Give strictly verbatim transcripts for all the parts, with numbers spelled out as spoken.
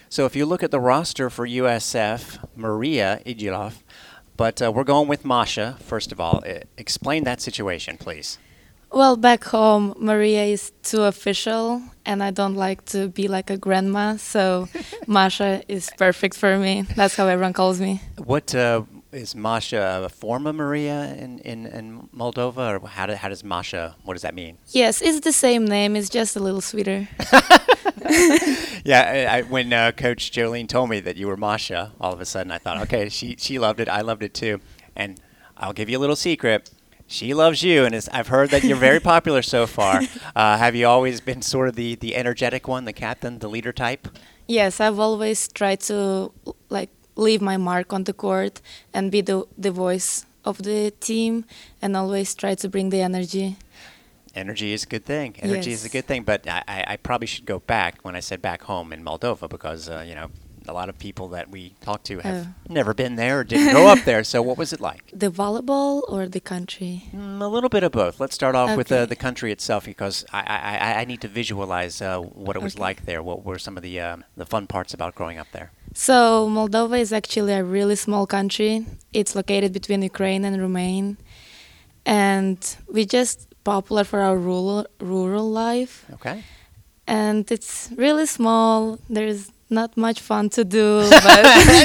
So if you look at the roster for U S F, Maria Igilov, but uh, we're going with Masha, first of all. E- explain that situation, please. Well, back home, Maria is too official, and I don't like to be like a grandma, so Masha is perfect for me. That's how everyone calls me. What uh, is Masha a form of Maria in, in, in Moldova, or how, do, how does Masha, what does that mean? Yes, it's the same name, it's just a little sweeter. Yeah, I, I, when uh, Coach Jolene told me that you were Masha, all of a sudden I thought, okay, she, she loved it, I loved it too. And I'll give you a little secret. She loves you, and it's, I've heard that you're very popular so far. Uh, have you always been sort of the, the energetic one, the captain, the leader type? Yes, I've always tried to like leave my mark on the court and be the the voice of the team, and always try to bring the energy. Energy is a good thing. Energy is a Yes. good thing, but I, I I probably should go back when I said back home in Moldova because, uh, you know, a lot of people that we talk to have Oh. never been there or didn't grow up there. So what was it like? The volleyball or the country? Mm, a little bit of both. Let's start off with uh, Okay. the country itself because I, I, I- I need to visualize uh, what it was Okay. like there. What were some of the um, the fun parts about growing up there? So Moldova is actually a really small country. It's located between Ukraine and Romania, and we just popular for our rural rural life. Okay. And it's really small. There's not much fun to do, but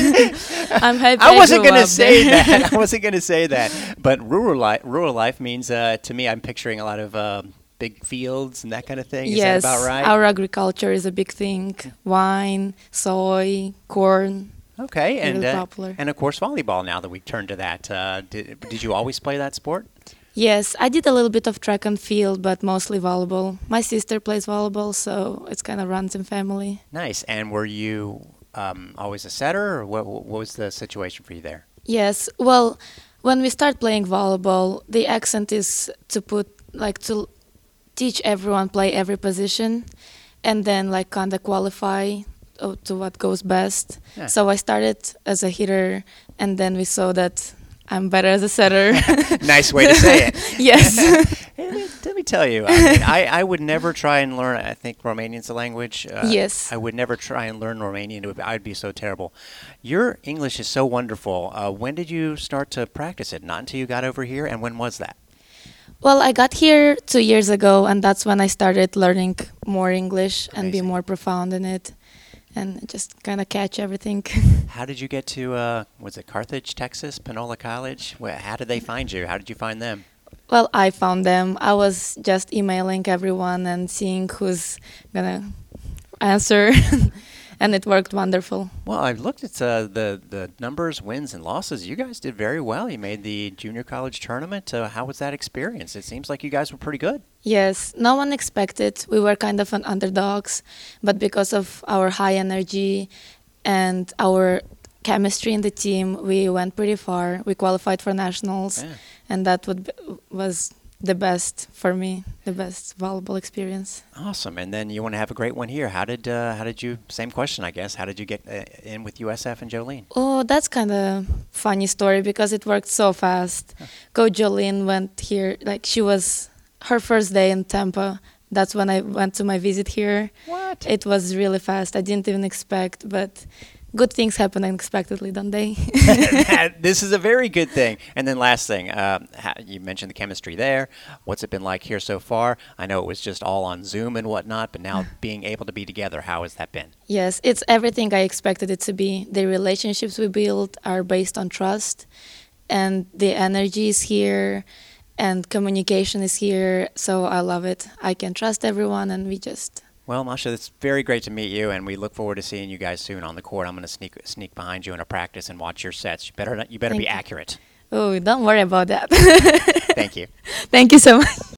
I'm happy. I wasn't grew going to up say there. that. I wasn't going to say that. But rural life, rural life means uh, to me, I'm picturing a lot of um big fields and that kind of thing. Is Yes, that about right? our agriculture is a big thing. Wine, soy, corn. Okay, and really uh, popular. and of course volleyball. Now that we've turned to that, uh, did did you always play that sport? Yes, I did a little bit of track and field, but mostly volleyball. My sister plays volleyball, so it's kind of runs in family. Nice. And were you um, always a setter, or what, what was the situation for you there? Yes, well, when we start playing volleyball, the accent is to put like to teach everyone play every position, and then like kind of qualify uh, to what goes best. Yeah. So I started as a hitter, and then we saw that I'm better as a setter. Nice way to say it. Yes. Hey, let, me, let me tell you, I, mean, I, I would never try and learn, I think Romanian's a language. Uh, Yes. I would never try and learn Romanian. It would, I'd be so terrible. Your English is so wonderful. Uh, when did you start to practice it? Not until you got over here, and when was that? Well, I got here two years ago, and that's when I started learning more English and be Amazing. more profound in it, and just kind of catch everything. How did you get to, uh, was it Carthage, Texas, Panola College? Where, how did they find you? How did you find them? Well, I found them. I was just emailing everyone and seeing who's gonna answer, and it worked wonderful. Well, I've looked at uh, the, the numbers, wins, and losses. You guys did very well. You made the junior college tournament. Uh, how was that experience? It seems like you guys were pretty good. Yes, no one expected. We were kind of an underdogs, but because of our high energy and our chemistry in the team, we went pretty far. We qualified for nationals, Yeah. and that would be, was the best for me, the best volleyball experience. Awesome. And then you want to have a great one here. How did uh, how did you, same question, I guess, how did you get uh, in with U S F and Jolene? Oh, that's kind of funny story because it worked so fast. Coach Jolene went here, like she was her first day in Tampa. That's when I went to my visit here. What? It was really fast. I didn't even expect, but good things happen unexpectedly, don't they? This is a very good thing. And then last thing, um, ha- you mentioned the chemistry there. What's it been like here so far? I know it was just all on Zoom and whatnot, but now being able to be together, how has that been? Yes, it's everything I expected it to be. The relationships we build are based on trust, and the energy is here, and communication is here. So I love it. I can trust everyone, and we just. Well, Masha, it's very great to meet you, and we look forward to seeing you guys soon on the court. I'm going to sneak sneak behind you in a practice and watch your sets. You better not, you better Thank be you. accurate. Oh, don't worry about that. Thank you. Thank you so much.